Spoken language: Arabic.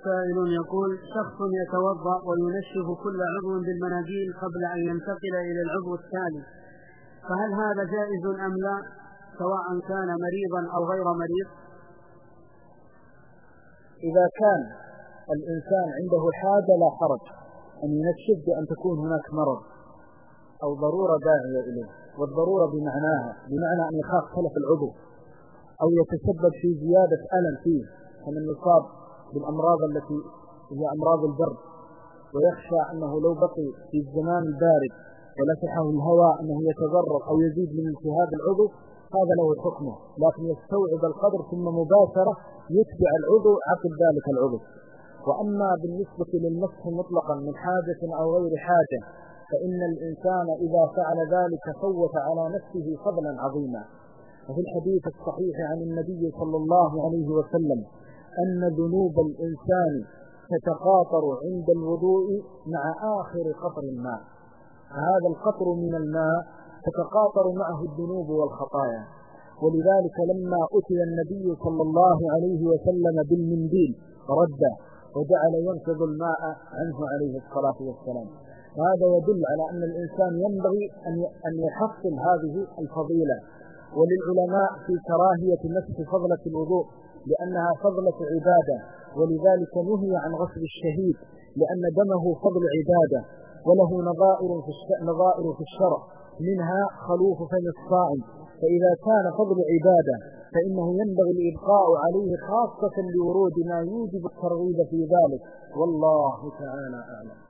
سائل يقول: شخص يتوضأ وينشف كل عضو بالمناديل قبل أن ينتقل إلى العضو التالي، فهل هذا جائز أم لا، سواء كان مريضا أو غير مريض؟ إذا كان الإنسان عنده حاجة لا حرج أن ينشف بأن تكون هناك مرض أو ضرورة داعية إليه، والضرورة بمعنى أن يخاف تلف العضو أو يتسبب في زيادة ألم فيه، كمن يصاب بالأمراض التي هي أمراض البرد ويخشى أنه لو بقي في الزمان البارد ولفحه الهواء أنه يتضرر أو يزيد من التهاب العضو، هذا له حكمه، لكن يستوعب القدر ثم مباشرة يتبع العضو عقب ذلك العضو. وأما بالنسبة للمسح مطلقا من حاجة أو غير حاجة، فإن الإنسان إذا فعل ذلك فوت على نفسه فضلا عظيما. وفي الحديث الصحيح عن النبي صلى الله عليه وسلم أن ذنوب الإنسان تتقاطر عند الوضوء مع آخر قطر الماء، هذا القطر من الماء تتقاطر معه الذنوب والخطايا. ولذلك لما أتي النبي صلى الله عليه وسلم بالمنديل رد وجعل ينفض الماء عنه عليه الصلاة والسلام. وهذا يدل على أن الإنسان ينبغي أن يحصل هذه الفضيلة. وللعلماء في كراهية مسح فضلة الوضوء لأنها فضلة عبادة، ولذلك نهي عن غسل الشهيد لأن دمه فضل عبادة، وله نظائر في الشرع، منها خلوف فم الصائم، فإذا كان فضل عبادة فإنه ينبغي الإبقاء عليه خاصة لورود ما يوجب الترغيب في ذلك، والله تعالى أعلم.